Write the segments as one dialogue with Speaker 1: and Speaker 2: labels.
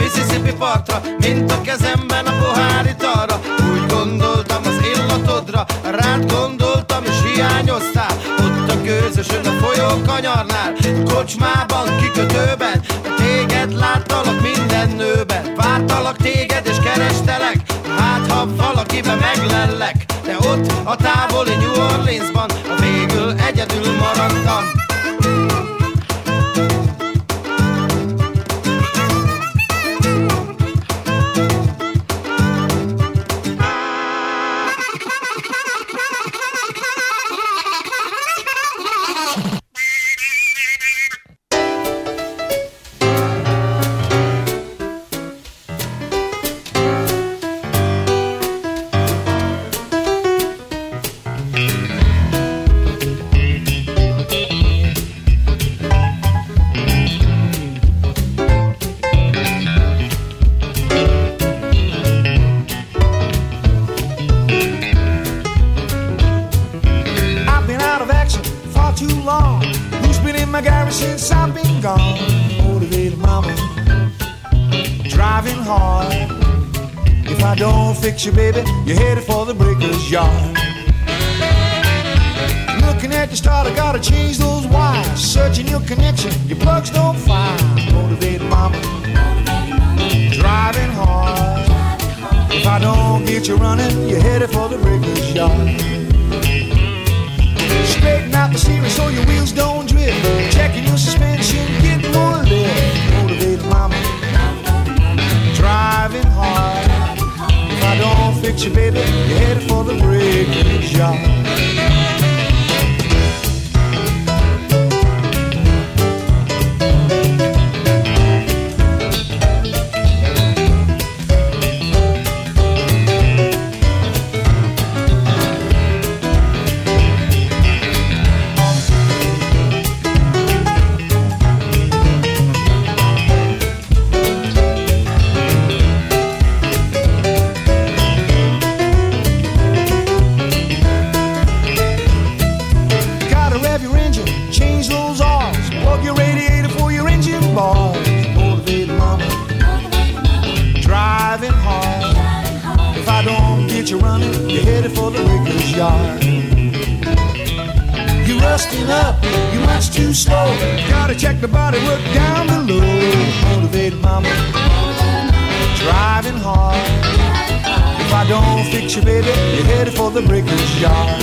Speaker 1: Mississippi partra, mint a kezemben a pohár italra. Úgy gondoltam az illatodra, rád gondoltam és hiányoztál. Ott a gőzösön a folyó kanyarnál, kocsmában, kikötőben. Téged láttalak minden nőben, vártalak téged és kerestelek. Hát ha valakiben meglellek, de ott a távoli New Orleansban végül egyedül maradtam.
Speaker 2: Since I've been gone, motivated mama, driving hard. If I don't fix you, baby, you're headed for the breaker's yard. Looking at the start, I gotta change those wires. Searching your connection, your plugs don't fire. Motivated mama, driving hard. If I don't get you running, you're headed for the breaker's yard. Straighten out the steering so your wheels don't drift. Checking your suspension, getting more lift. Motivated mama, driving hard. If I don't fix you, baby, you're headed for the breaker's yard. You're running, you're headed for the breaker's yard. You're rusting up, you're much too slow. Gotta check the body work down below. Motivated mama, driving hard. If I don't fix you, baby, you're headed for the breaker's yard.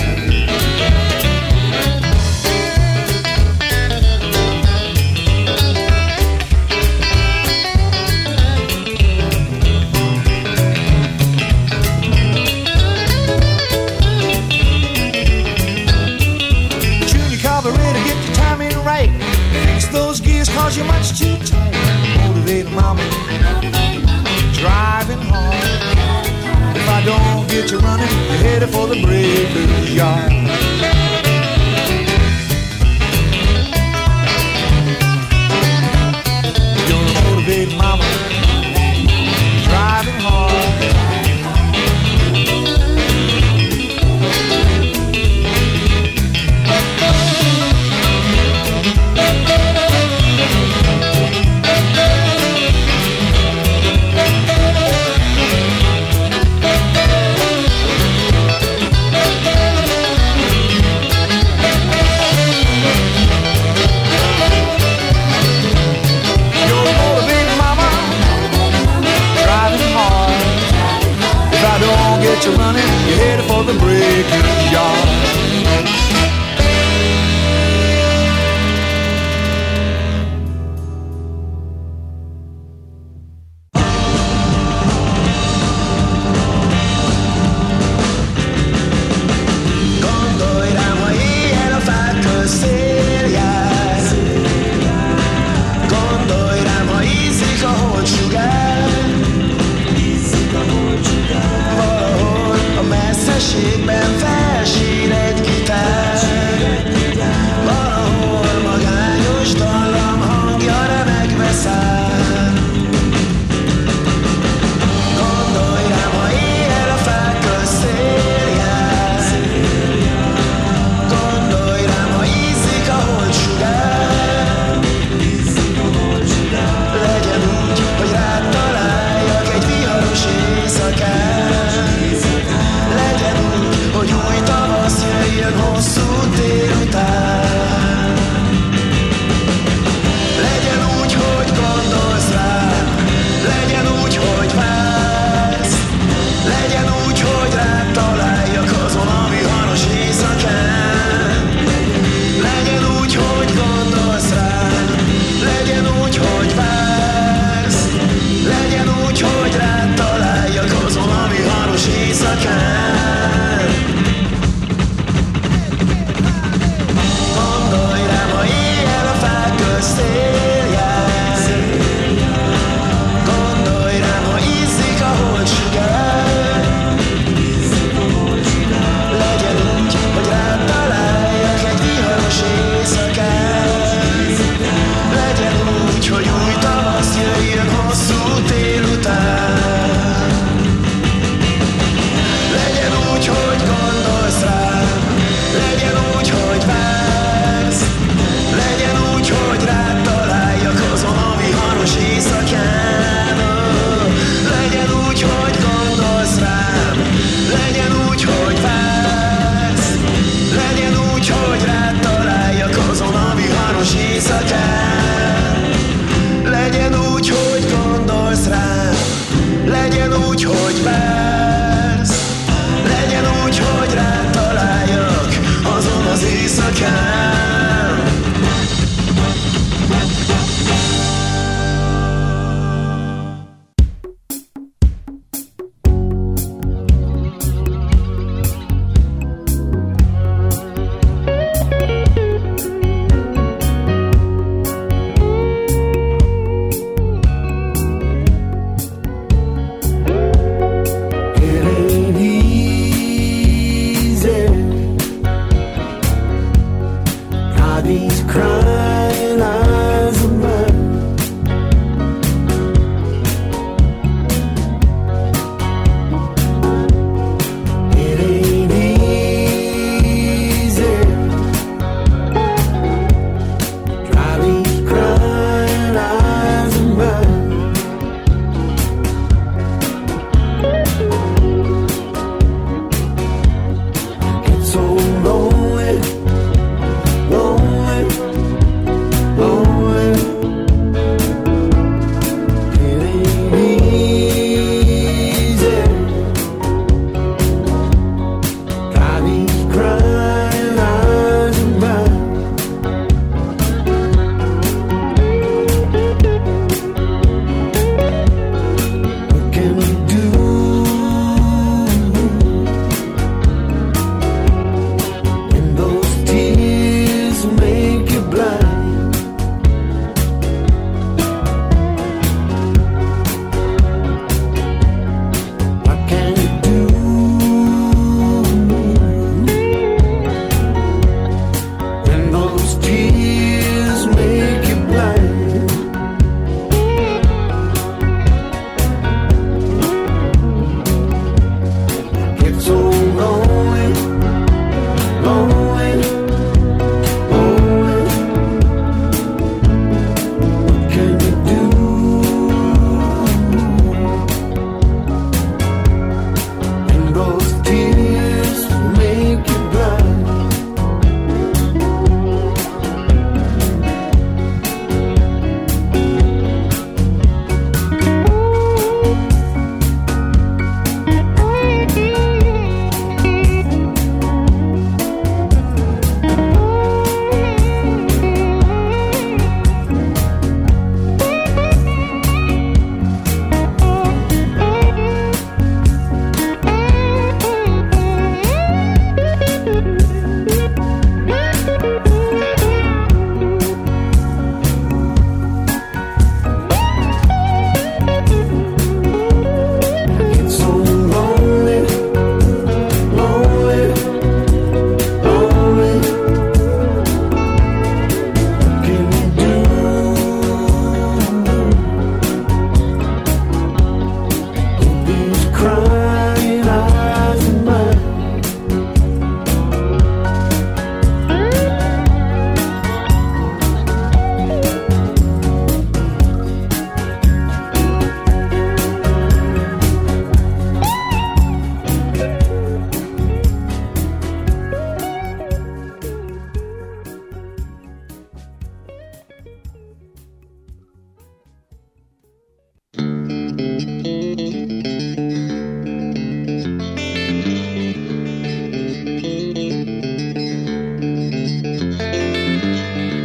Speaker 2: Those gears cause you're much too tight. Motivated mama, driving hard. If I don't get you running, you're headed for the breaker's yard. You're a motivated mama, driving hard. hosszú délután. Legyen úgy, hogy gondolsz rám, legyen úgy, hogy vársz, legyen úgy, hogy rád találjak azon a viharos éjszakán. Legyen úgy, hogy gondolsz rám, legyen úgy, hogy vársz, legyen úgy, hogy rád találjak azon a viharos éjszakán. Gondolj rám, ha éjjel a fák közt él jár. Gondolj rám, ha ízik a holdsugár. Legyen úgy, hogy rád találjak egy viharos éjszakán. Legyen úgy, hogy új tavasz jöjjön hosszú délután. Legyen úgy, hogy gondolsz rám, legyen úgy, hogy vársz, legyen úgy, hogy rád találjak azon a viharos éjszakán. Legyen úgy, hogy gondolsz rám, legyen úgy, hogy vársz, legyen úgy, hogy rád találjak azon a viharos éjszakán. Legyen úgy, hogy gondolsz rám, legyen úgy, hogy vársz, legyen úgy, hogy rád találjak azon az éjszakán. It ain't easy. God, these crying eyes of mine. It ain't easy. Dry these crying eyes of mine. It's so lonely, lonely.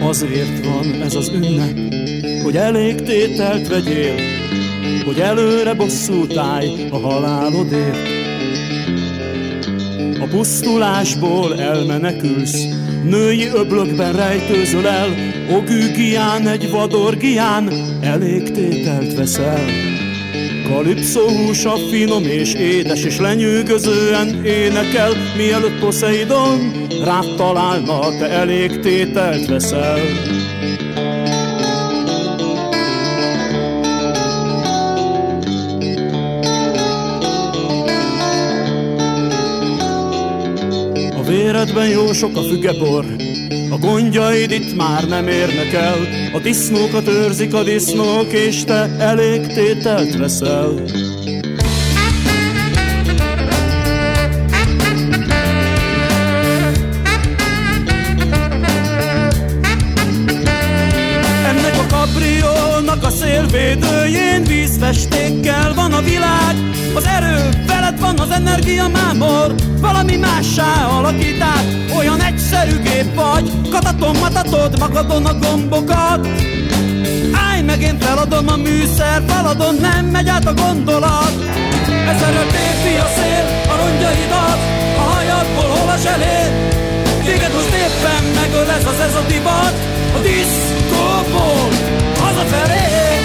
Speaker 3: Azért van ez az ünnep, hogy elég tételt vegyél, hogy előre bosszút állj a halálodért. A pusztulásból elmenekülsz, női öblökben rejtőzöl el, ogűgián egy vadorgián elég tételt veszel. Kalipszó húsa finom és édes, és lenyűgözően énekel, mielőtt Poseidon rád találna, te elég tételt veszel. A véredben jó sok a fügebor, a gondjaid itt már nem érnek el, a disznókat őrzik a disznók, és te elég tételt veszel. Ennek a kabriónak a szélvédőjén vízfestékkel van a világ, az erő veled van, az energia mámor, valami mássá alakít át. Olyan egyszerű gép vagy, katatom, matatod magadon a gombokat. Állj meg, én feladom a műszer, feladom, nem megy át a gondolat. Ezerrel tépi a szél, a rongyaidat, a hajadból hol a zselér. Téged most éppen megöl ez a divat, a diszkóból hazafelé.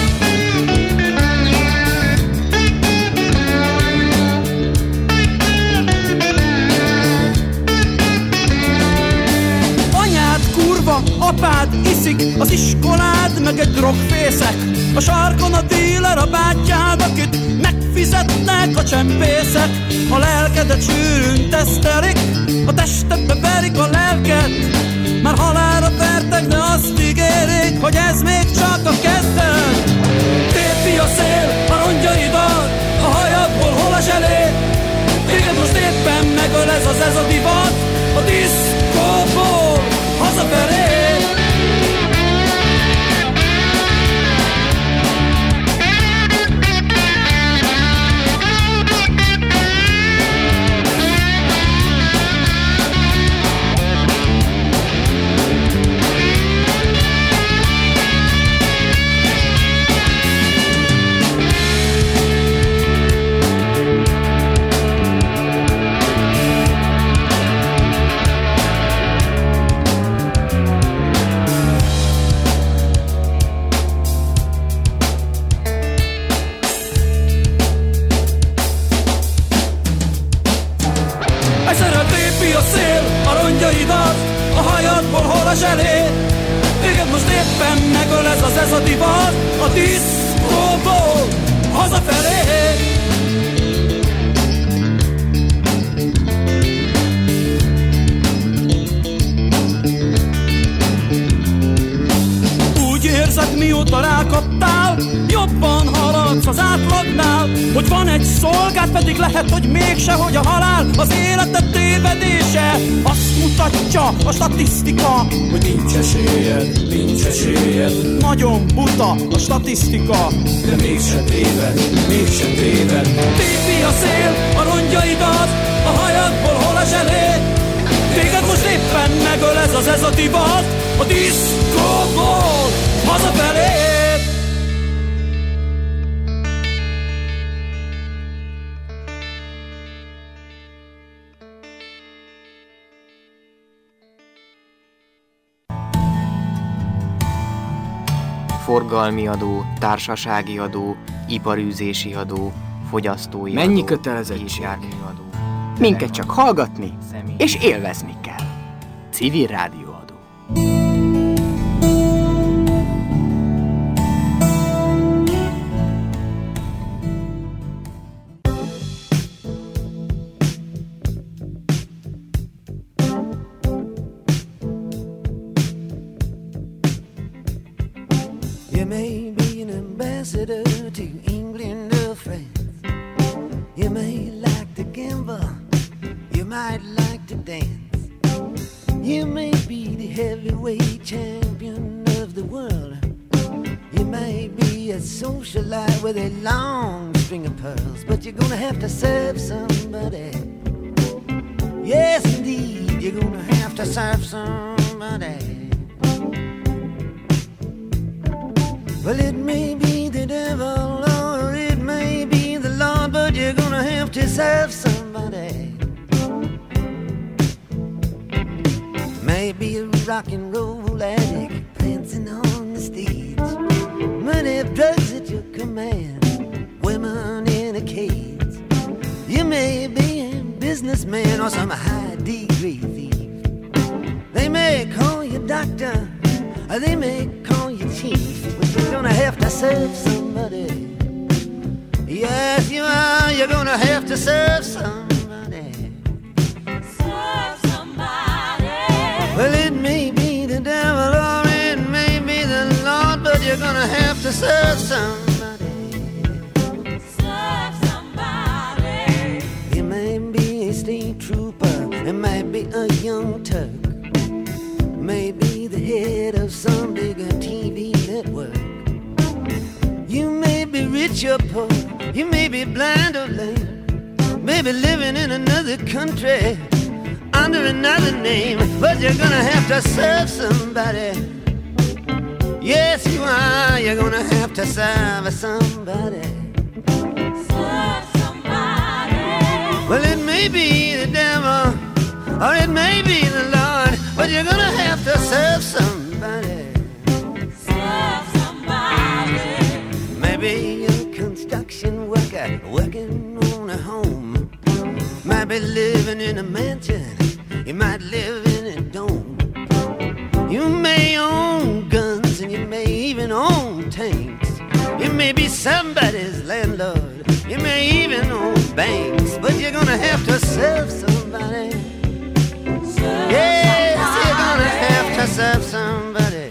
Speaker 3: Apád iszik, az iskolád, meg egy drogfészek. A sarkon a díler, a bátyád, akit megfizetnek a csempészek. A lelkedet sűrűn tesztelik, a testedbe verik a lelket. Már halálra vertek, de azt ígérik, hogy ez még csak a kezdet. Tépi a szél, a rongyaidat, a hajadból hol a zselé. Téged most éppen megöl ez a divat, a diszkóból hazafelé. Téged most éppen megöl ez a divat, a diszkóból hazafelé. Úgy érzed, mióta rákaptál, jobban haladsz az átlagnál, hogy van egy szolgád, pedig lehet, hogy mégse, hogy a halál az életed tévedése. Azt mutatja a statisztika, hogy nincs esélyed. Nagyon buta a statisztika, de mégse téved. Tépi a szél, a rongyaidat, a hajadból hol a zselé. Téged most éppen megöl ez a divat, a diszkóból hazafelé.
Speaker 4: Forgalmi adó, társasági adó, iparűzési adó, fogyasztói adó.
Speaker 5: Mennyi kötelezettség? Minket csak hallgatni és élvezni kell. Civil rádióadó.
Speaker 6: You may be an ambassador to England or France. You may like to gamble, you might like to dance. You may be the heavyweight champion of the world. You may be a socialite with a long string of pearls, but you're gonna have to serve somebody. Yes, indeed, you're gonna have to serve somebody. Well, it may be the devil or it may be the Lord, but you're gonna have to serve somebody. Maybe a rock and roll addict prancing on the stage, money, drugs at your command, women in a cage. You may be a businessman or some high degree thief. They may call you doctor, or they may call you chief, but you're gonna have to serve somebody. Yes, you are. You're gonna have to serve somebody.
Speaker 7: Serve somebody.
Speaker 6: Well, it may be the devil or it may be the Lord, but you're gonna have to serve somebody.
Speaker 7: Serve somebody.
Speaker 6: You may be a state trooper, it might be a young Turk, maybe the head of some bigger TV network. You may be rich or poor, you may be blind or lame, maybe living in another country under another name, but you're gonna have to serve somebody. Yes, you are. You're gonna have to serve somebody.
Speaker 7: Serve somebody.
Speaker 6: Well, it may be the devil or it may be the Lord, but you're gonna have to serve somebody.
Speaker 7: Serve somebody.
Speaker 6: Maybe a construction worker working on a home, might be living in a mansion, you might live in a dome. You may own guns and you may even own tanks. You may be somebody's landlord, you may even own banks, but you're gonna have to serve somebody.
Speaker 7: Serve
Speaker 6: Yes,
Speaker 7: somebody.
Speaker 6: you're gonna have to serve somebody.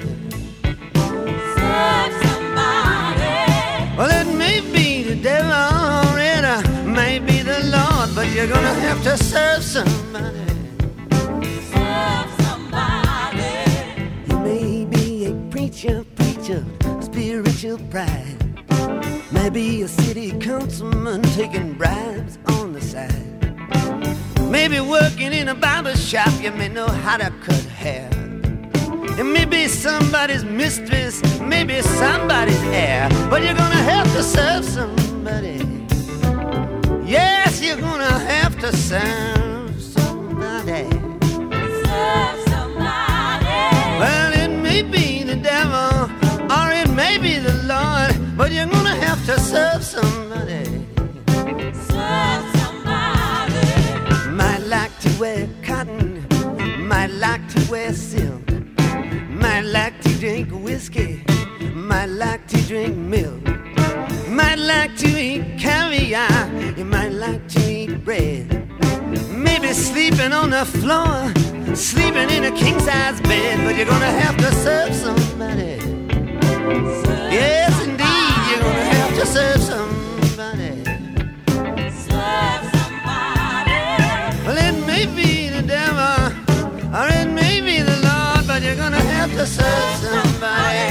Speaker 7: Serve somebody.
Speaker 6: Well, it may be the devil or it may be the Lord, but you're gonna have to serve somebody.
Speaker 7: Serve somebody.
Speaker 6: You may be a preacher, spiritual pride. Maybe a city councilman taking bribes on the side. Maybe working in a barber shop, you may know how to cut hair. It may be somebody's mistress, maybe somebody's heir, but you're gonna have to serve somebody. Yes, you're gonna have to serve somebody.
Speaker 7: Serve somebody.
Speaker 6: Well, it may be the devil or it may be the Lord, but you're gonna have to serve somebody.
Speaker 7: Serve somebody.
Speaker 6: Might like to wear cotton, might like to wear silk, might like to drink whiskey, might like to drink milk, might like to eat caviar, you might like to eat bread. Maybe sleeping on the floor, sleeping in a king-size bed, but you're gonna have to serve somebody. Yes, indeed, you're gonna have to serve somebody.
Speaker 7: Serve somebody.
Speaker 6: Well, it may be the devil or it may be the Lord, but you're gonna have to serve somebody.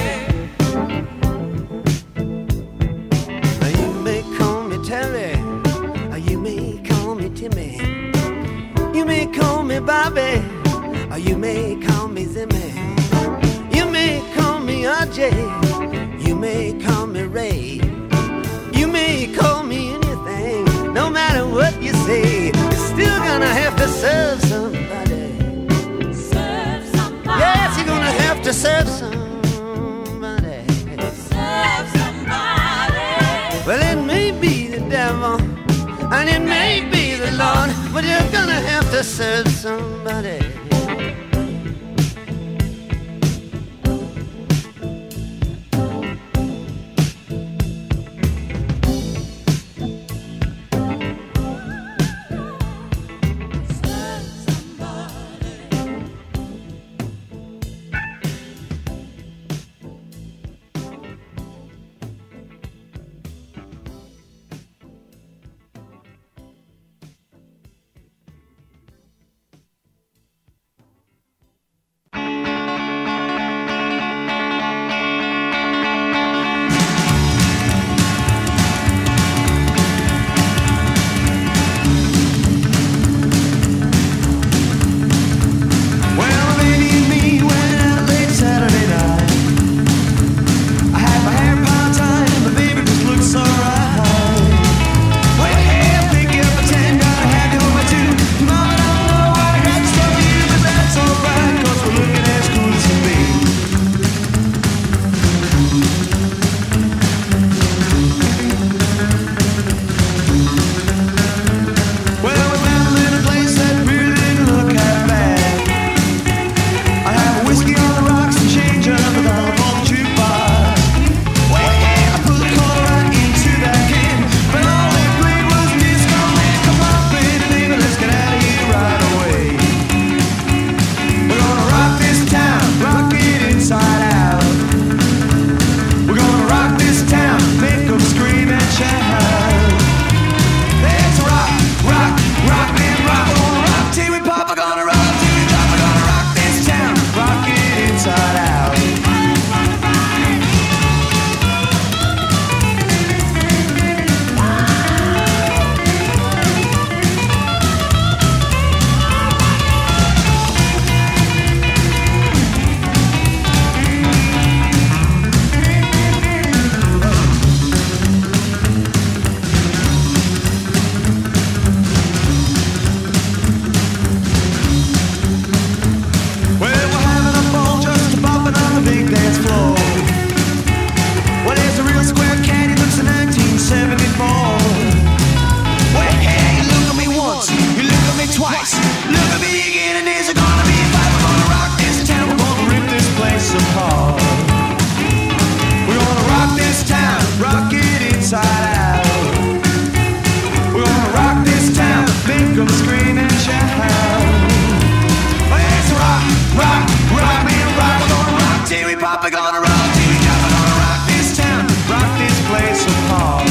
Speaker 6: Now, you may call me Terry, or you may call me Timmy. You may call me Bobby, or you may call me Zimmy. You may call me RJ, you may call me Ray. You may call me anything, no matter what you say, you're still gonna have to serve somebody.
Speaker 7: Serve somebody.
Speaker 6: Yes, you're gonna have to serve somebody.
Speaker 7: Serve somebody.
Speaker 6: Well, it may be the devil and it may be the Lord, but you're gonna have to serve somebody.
Speaker 2: Papa gonna rock you, Papa gonna rock this town, rock this place apart.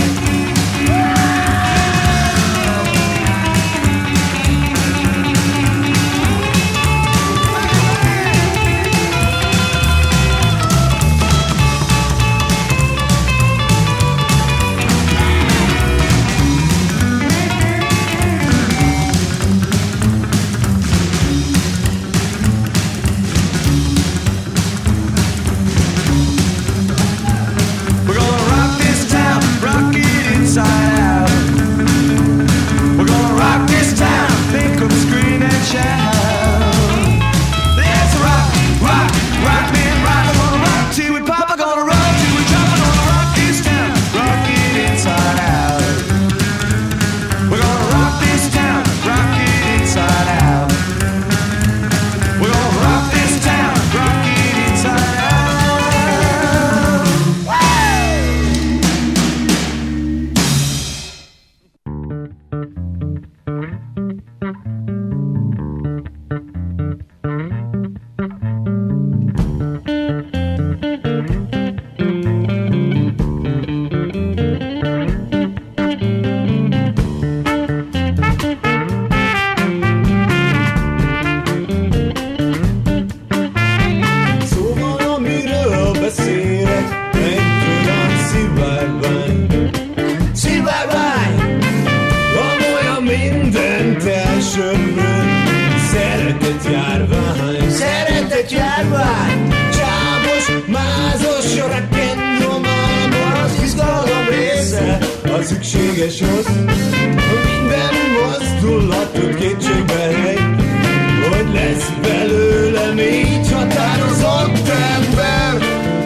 Speaker 8: Szükséges az, minden mozdulatot kétségbe hely, hogy lesz belőlem így határozott ember.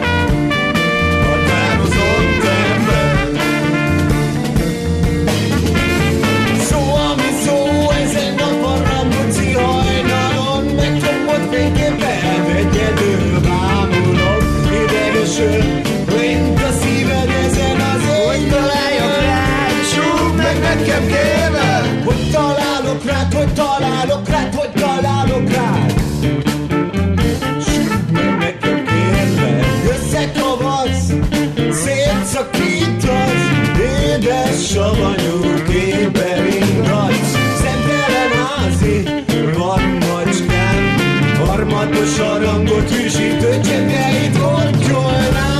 Speaker 8: Határozott ember. Szó, ami szó, ezen a parrambuci hajnalon, megcsapott fényképpen egyedül bámulok, idegesül, mint a szíved ezen az ég.
Speaker 1: Nekem kérlek,
Speaker 8: hogy találok rád, hogy találok rád, hogy találok rád. Südd meg nekem kérlek, összekavasz, szétszakítasz, édes savanyú képbe ringatsz. Szemtelen házi, vadmacskán, harmatos harangot hűsítő csepjeit kortyolnál.